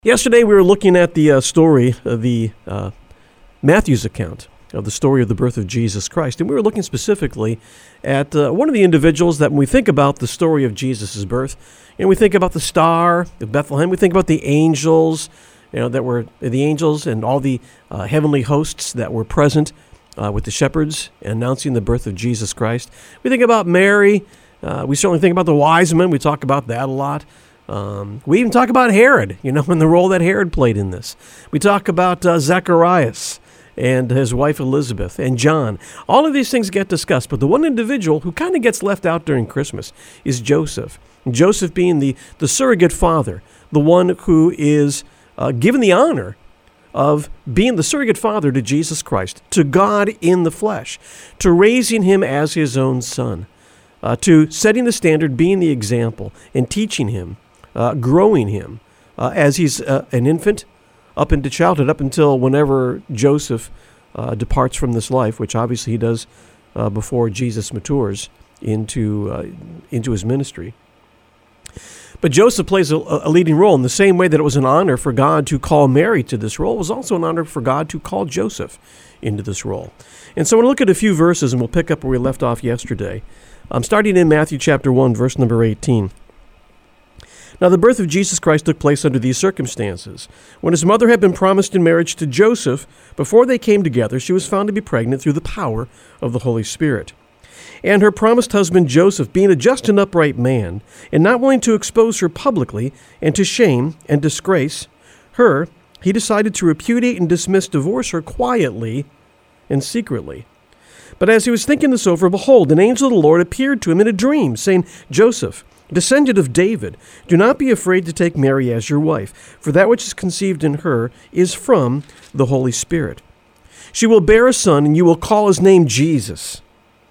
Yesterday we were looking at the story of the Matthew's account of the story of the birth of Jesus Christ, and we were looking specifically at one of the individuals that when we think about the story of Jesus' birth, and we think about the star of Bethlehem, we think about the angels, that were the angels and all the heavenly hosts that were present with the shepherds announcing the birth of Jesus Christ. We think about Mary. We certainly think about the wise men. We talk about that a lot. We even talk about Herod, and the role that Herod played in this. We talk about Zacharias and his wife Elizabeth and John. All of these things get discussed, but the one individual who kind of gets left out during Christmas is Joseph. Joseph being the surrogate father, the one who is given the honor of being the surrogate father to Jesus Christ, to God in the flesh, to raising him as his own son, to setting the standard, being the example, and teaching him. Growing him as he's an infant up into childhood, up until whenever Joseph departs from this life, which obviously he does before Jesus matures into his ministry. But Joseph plays a leading role in the same way that it was an honor for God to call Mary to this role. It was also an honor for God to call Joseph into this role. And so I want to look at a few verses, and we'll pick up where we left off yesterday. Starting in Matthew chapter 1, verse number 18. Now the birth of Jesus Christ took place under these circumstances. When his mother had been promised in marriage to Joseph, before they came together, she was found to be pregnant through the power of the Holy Spirit. And her promised husband Joseph, being a just and upright man, and not willing to expose her publicly and to shame and disgrace her, he decided to repudiate and divorce her quietly and secretly. But as he was thinking this over, behold, an angel of the Lord appeared to him in a dream, saying, Joseph, descendant of David, do not be afraid to take Mary as your wife, for that which is conceived in her is from the Holy Spirit. She will bear a son, and you will call his name Jesus.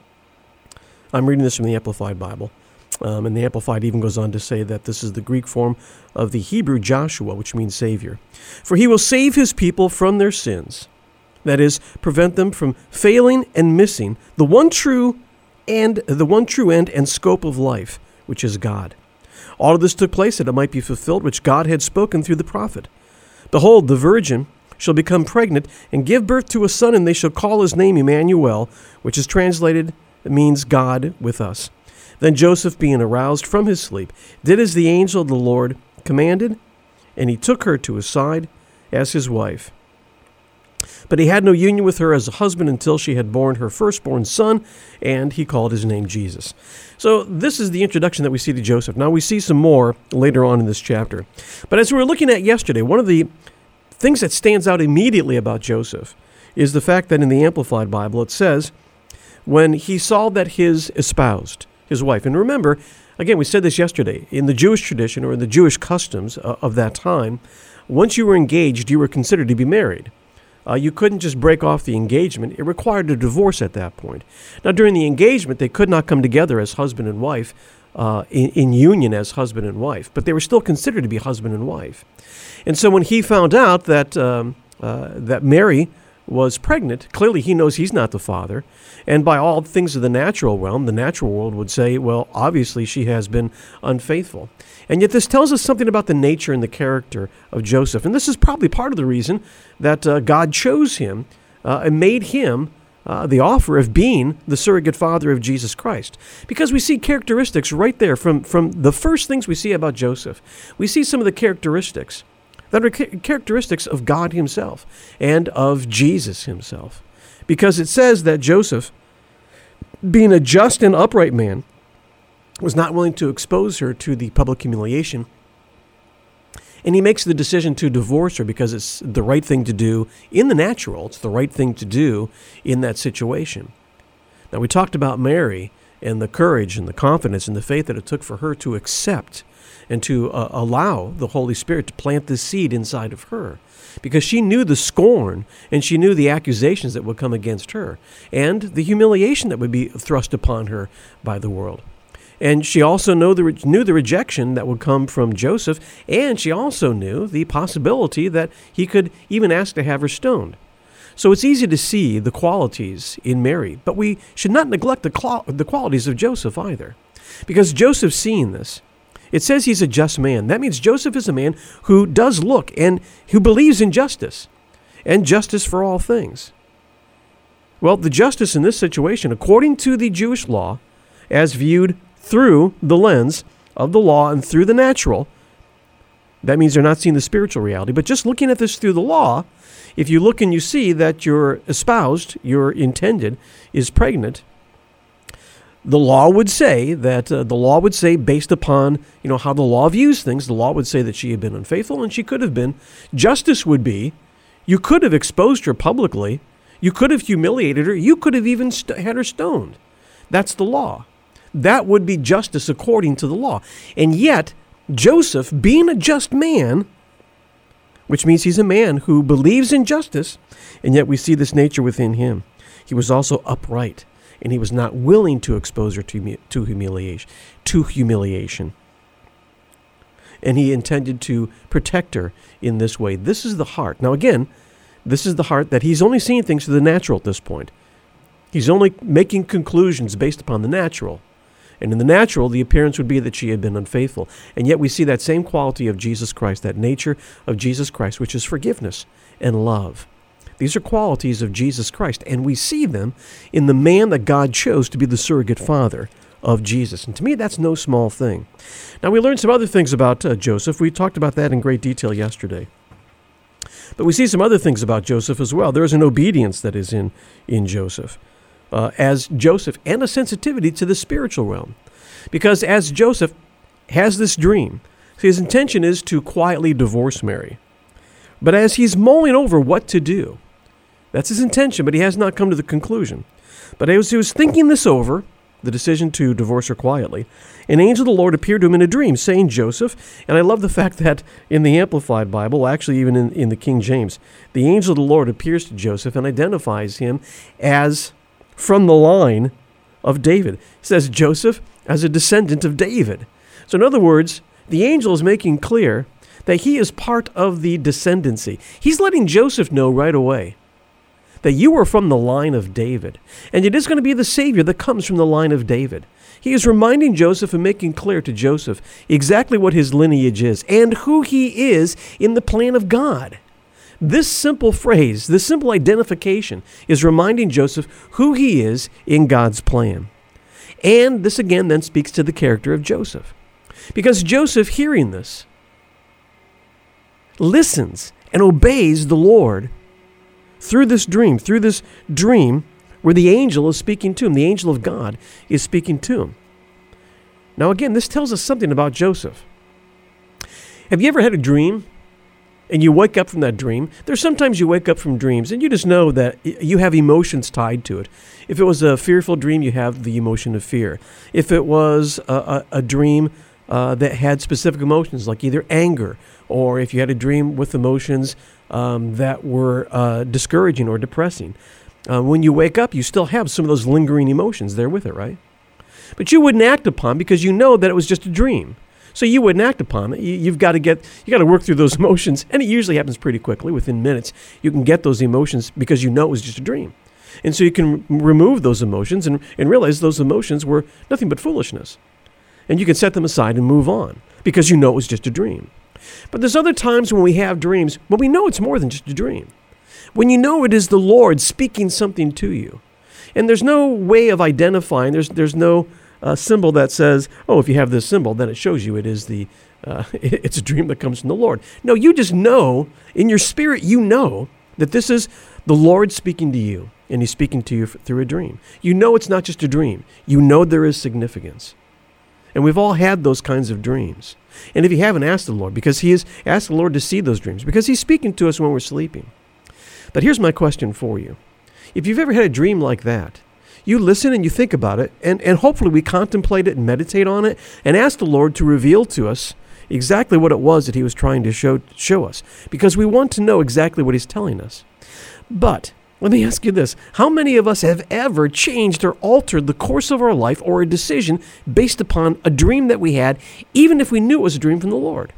I'm reading this from the Amplified Bible, and the Amplified even goes on to say that this is the Greek form of the Hebrew Joshua, which means Savior. For he will save his people from their sins, that is, prevent them from failing and missing the one true end and scope of life, which is God. All of this took place that it might be fulfilled, which God had spoken through the prophet. Behold, the virgin shall become pregnant and give birth to a son, and they shall call his name Emmanuel, which is translated, means God with us. Then Joseph, being aroused from his sleep, did as the angel of the Lord commanded, and he took her to his side as his wife. But he had no union with her as a husband until she had borne her firstborn son, and he called his name Jesus. So this is the introduction that we see to Joseph. Now we see some more later on in this chapter. But as we were looking at yesterday, one of the things that stands out immediately about Joseph is the fact that in the Amplified Bible it says, when he saw that his espoused, his wife, and remember, again, we said this yesterday, in the Jewish tradition or in the Jewish customs of that time, once you were engaged, you were considered to be married. You couldn't just break off the engagement. It required a divorce at that point. Now, during the engagement, they could not come together as husband and wife, in union as husband and wife, but they were still considered to be husband and wife. And so when he found out that that Mary was pregnant, clearly he knows he's not the father. And by all things of the natural realm, the natural world would say, well, obviously she has been unfaithful. And yet this tells us something about the nature and the character of Joseph. And this is probably part of the reason that God chose him and made him the offer of being the surrogate father of Jesus Christ. Because we see characteristics right there from the first things we see about Joseph. We see some of the characteristics that are characteristics of God himself and of Jesus himself. Because it says that Joseph, being a just and upright man, was not willing to expose her to the public humiliation. And he makes the decision to divorce her because it's the right thing to do in the natural. It's the right thing to do in that situation. Now, we talked about Mary and the courage and the confidence and the faith that it took for her to accept and to allow the Holy Spirit to plant this seed inside of her, because she knew the scorn and she knew the accusations that would come against her and the humiliation that would be thrust upon her by the world. And she also knew the rejection that would come from Joseph, and she also knew the possibility that he could even ask to have her stoned. So it's easy to see the qualities in Mary, but we should not neglect the qualities of Joseph either, because Joseph's seeing this. It says he's a just man. That means Joseph is a man who does look and who believes in justice and justice for all things. Well, the justice in this situation, according to the Jewish law, as viewed through the lens of the law and through the natural, that means they're not seeing the spiritual reality. But just looking at this through the law, if you look and you see that your espoused, your intended, is pregnant, the law would say based upon how the law views things, the law would say that she had been unfaithful and she could have been. Justice would be, you could have exposed her publicly, you could have humiliated her, you could have even had her stoned. That's the law. That would be justice according to the law. And yet, Joseph, being a just man, which means he's a man who believes in justice, and yet we see this nature within him. He was also upright, and he was not willing to expose her to humiliation. And he intended to protect her in this way. This is the heart. Now again, this is the heart that he's only seeing things through the natural at this point. He's only making conclusions based upon the natural. And in the natural, the appearance would be that she had been unfaithful. And yet we see that same quality of Jesus Christ, that nature of Jesus Christ, which is forgiveness and love. These are qualities of Jesus Christ, and we see them in the man that God chose to be the surrogate father of Jesus. And to me, that's no small thing. Now, we learned some other things about Joseph. We talked about that in great detail yesterday. But we see some other things about Joseph as well. There is an obedience that is in Joseph. As Joseph, and a sensitivity to the spiritual realm. Because as Joseph has this dream, his intention is to quietly divorce Mary. But as he's mulling over what to do, that's his intention, but he has not come to the conclusion. But as he was thinking this over, the decision to divorce her quietly, an angel of the Lord appeared to him in a dream, saying, Joseph, and I love the fact that in the Amplified Bible, actually even in the King James, the angel of the Lord appears to Joseph and identifies him as from the line of David. It says Joseph as a descendant of David. So in other words, the angel is making clear that he is part of the descendancy. He's letting Joseph know right away that you are from the line of David, and it is going to be the Savior that comes from the line of David. He is reminding Joseph and making clear to Joseph exactly what his lineage is and who he is in the plan of God. This simple phrase, this simple identification is reminding Joseph who he is in God's plan. And this again then speaks to the character of Joseph. Because Joseph, hearing this, listens and obeys the Lord through this dream where the angel is speaking to him. The angel of God is speaking to him. Now again, this tells us something about Joseph. Have you ever had a dream and you wake up from that dream? There's sometimes you wake up from dreams and you just know that you have emotions tied to it. If it was a fearful dream, you have the emotion of fear. If it was a dream that had specific emotions like either anger, or if you had a dream with emotions that were discouraging or depressing, when you wake up, you still have some of those lingering emotions there with it, right? But you wouldn't act upon because you know that it was just a dream. So you wouldn't act upon it. You got to work through those emotions, and it usually happens pretty quickly. Within minutes, you can get those emotions because you know it was just a dream. And so you can remove those emotions and realize those emotions were nothing but foolishness. And you can set them aside and move on because you know it was just a dream. But there's other times when we have dreams when we know it's more than just a dream. When you know it is the Lord speaking something to you. And there's no way of identifying, there's no symbol that says, oh, if you have this symbol, then it shows you it is it's a dream that comes from the Lord. No, you just know, in your spirit, you know that this is the Lord speaking to you, and he's speaking to you through a dream. You know it's not just a dream. You know there is significance. And we've all had those kinds of dreams. And if you haven't, asked the Lord, because he has asked the Lord to see those dreams, because he's speaking to us when we're sleeping. But here's my question for you. If you've ever had a dream like that, you listen and you think about it, and hopefully we contemplate it and meditate on it and ask the Lord to reveal to us exactly what it was that he was trying to show us, because we want to know exactly what he's telling us. But let me ask you this. How many of us have ever changed or altered the course of our life or a decision based upon a dream that we had, even if we knew it was a dream from the Lord?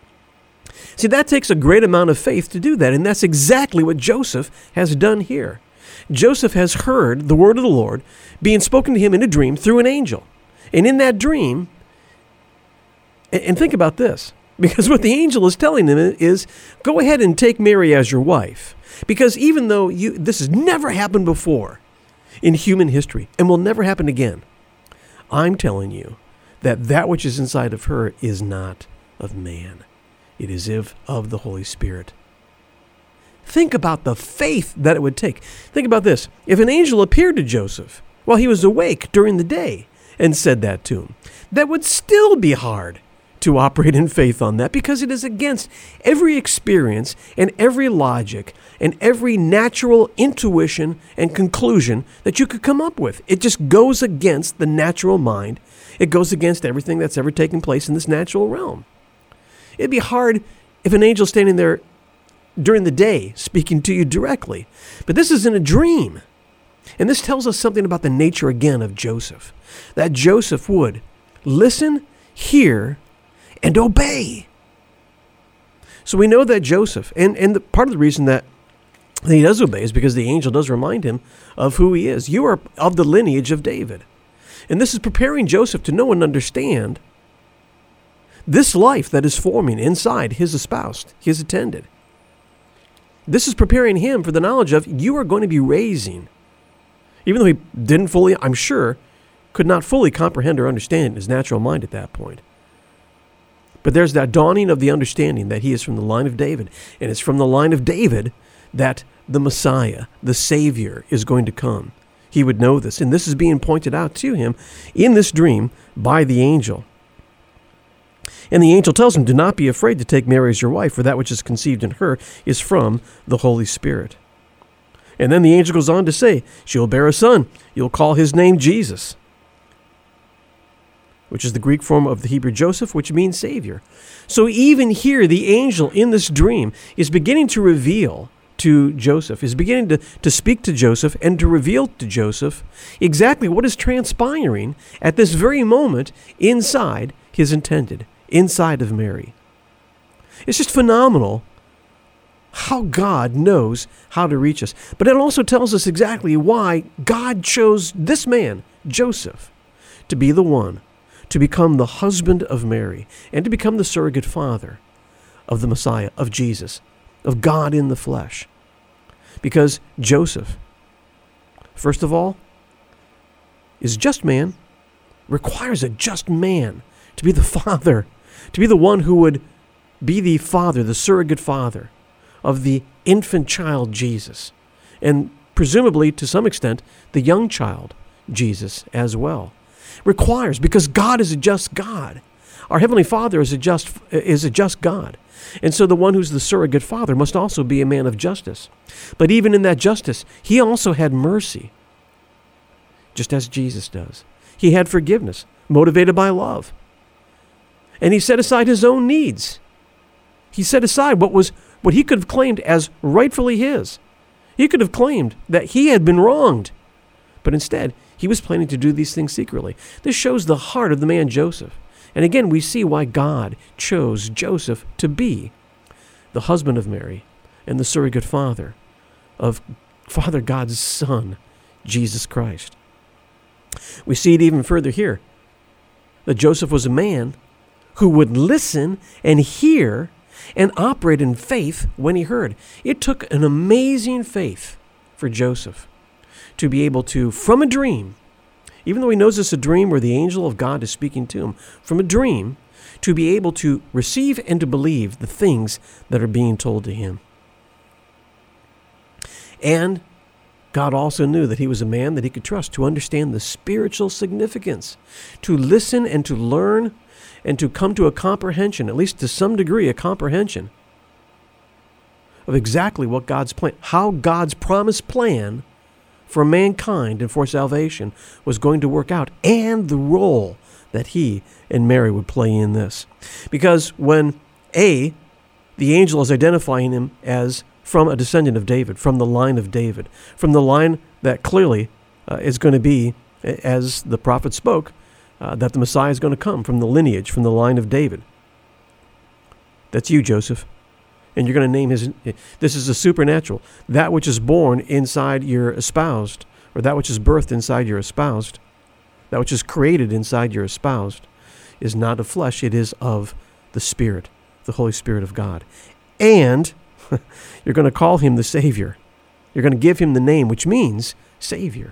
See, that takes a great amount of faith to do that, and that's exactly what Joseph has done here. Joseph has heard the word of the Lord being spoken to him in a dream through an angel. And in that dream, And think about this, because what the angel is telling them is, go ahead and take Mary as your wife. Because even though this has never happened before in human history and will never happen again, I'm telling you that which is inside of her is not of man. It is of the Holy Spirit. Think about the faith that it would take. Think about this. If an angel appeared to Joseph while he was awake during the day and said that to him, that would still be hard to operate in faith on that, because it is against every experience and every logic and every natural intuition and conclusion that you could come up with. It just goes against the natural mind. It goes against everything that's ever taken place in this natural realm. It'd be hard if an angel standing there during the day speaking to you directly. But this is in a dream. And this tells us something about the nature again of Joseph. That Joseph would listen, hear, and obey. So we know that Joseph, and part of the reason that he does obey is because the angel does remind him of who he is. You are of the lineage of David. And this is preparing Joseph to know and understand this life that is forming inside his espoused, his attended. This is preparing him for the knowledge of, you are going to be raising, even though he didn't fully, I'm sure, could not fully comprehend or understand in his natural mind at that point. But there's that dawning of the understanding that he is from the line of David. And it's from the line of David that the Messiah, the Savior, is going to come. He would know this. And this is being pointed out to him in this dream by the angel. And the angel tells him, do not be afraid to take Mary as your wife, for that which is conceived in her is from the Holy Spirit. And then the angel goes on to say, she will bear a son. You'll call his name Jesus, which is the Greek form of the Hebrew Joseph, which means Savior. So even here, the angel in this dream is beginning to reveal to Joseph, is beginning to speak to Joseph and to reveal to Joseph exactly what is transpiring at this very moment inside his intended, inside of Mary. It's just phenomenal how God knows how to reach us. But it also tells us exactly why God chose this man, Joseph, to be the one to become the husband of Mary and to become the surrogate father of the Messiah, of Jesus, of God in the flesh. Because Joseph, first of all, is just man, requires a just man to be the father, to be the one who would be the father, the surrogate father of the infant child Jesus, and presumably to some extent the young child Jesus as well. Requires, because God is a just God. Our Heavenly Father is a just God. And so the one who's the surrogate father must also be a man of justice. But even in that justice, he also had mercy, just as Jesus does. He had forgiveness, motivated by love. And he set aside his own needs. He set aside what he could have claimed as rightfully his. He could have claimed that he had been wronged. But instead, he was planning to do these things secretly. This shows the heart of the man Joseph. And again, we see why God chose Joseph to be the husband of Mary and the surrogate father of Father God's Son, Jesus Christ. We see it even further here, that Joseph was a man who would listen and hear and operate in faith when he heard. It took an amazing faith for Joseph to be able to, from a dream, even though he knows it's a dream where the angel of God is speaking to him, from a dream, to be able to receive and to believe the things that are being told to him. And God also knew that he was a man that he could trust to understand the spiritual significance, to listen and to learn and to come to a comprehension, at least to some degree, a comprehension of exactly what God's plan, how God's promised plan for mankind and for salvation was going to work out, and the role that he and Mary would play in this. Because when the angel is identifying him as from a descendant of David, from the line of David, from the line that clearly is going to be, as the prophet spoke, that the Messiah is going to come from the lineage, from the line of David. That's you, Joseph. And you're going to name this is a supernatural. That which is born inside your espoused, or that which is birthed inside your espoused, that which is created inside your espoused, is not of flesh, it is of the Spirit, the Holy Spirit of God. And you're going to call him the Savior. You're going to give him the name, which means Savior.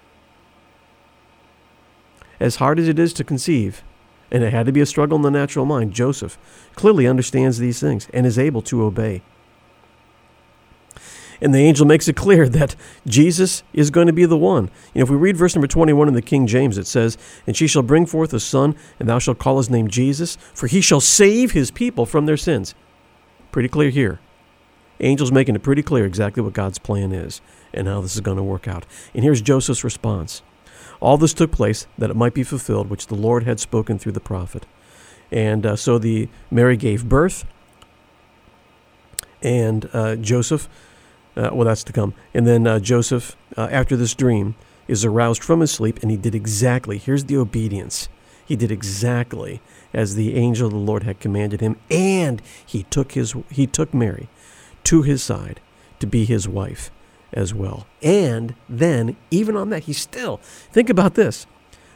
As hard as it is to conceive, and it had to be a struggle in the natural mind, Joseph clearly understands these things and is able to obey. And the angel makes it clear that Jesus is going to be the one. If we read verse number 21 in the King James, it says, "And she shall bring forth a son, and thou shalt call his name Jesus, for he shall save his people from their sins." Pretty clear here. Angel's making it pretty clear exactly what God's plan is and how this is going to work out. And here's Joseph's response. All this took place that it might be fulfilled, which the Lord had spoken through the prophet. And so Mary gave birth, and Joseph, that's to come. And then Joseph, after this dream, is aroused from his sleep, and he did exactly, here's the obedience. He did exactly as the angel of the Lord had commanded him, and he took Mary to his side to be his wife as well. And then, even on that, he still, think about this,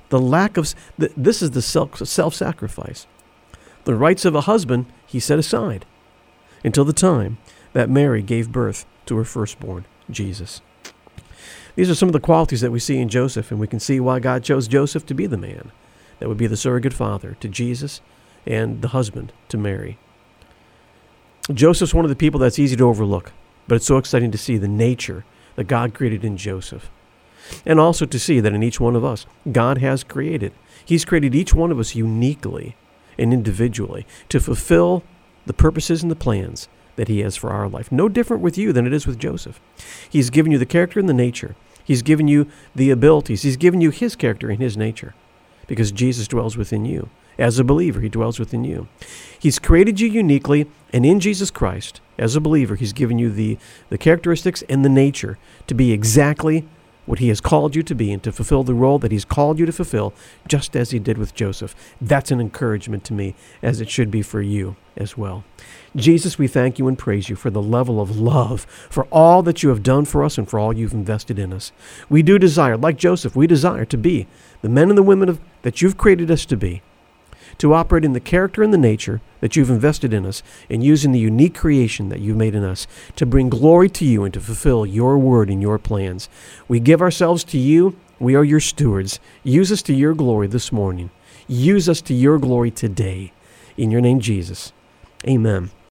this is the self-sacrifice. The rights of a husband he set aside until the time that Mary gave birth to her firstborn, Jesus. These are some of the qualities that we see in Joseph, and we can see why God chose Joseph to be the man that would be the surrogate father to Jesus and the husband to Mary. Joseph's one of the people that's easy to overlook, but it's so exciting to see the nature that God created in Joseph. And also to see that in each one of us, God has created. He's created each one of us uniquely and individually to fulfill the purposes and the plans that he has for our life. No different with you than it is with Joseph. He's given you the character and the nature. He's given you the abilities. He's given you his character and his nature because Jesus dwells within you. As a believer, he dwells within you. He's created you uniquely, and in Jesus Christ, as a believer, he's given you the characteristics and the nature to be exactly what he has called you to be and to fulfill the role that he's called you to fulfill, just as he did with Joseph. That's an encouragement to me, as it should be for you as well. Jesus, we thank you and praise you for the level of love, for all that you have done for us and for all you've invested in us. We do desire, like Joseph, we desire to be the men and the women that you've created us to be, to operate in the character and the nature that you've invested in us, and using the unique creation that you've made in us to bring glory to you and to fulfill your word and your plans. We give ourselves to you. We are your stewards. Use us to your glory this morning. Use us to your glory today. In your name, Jesus. Amen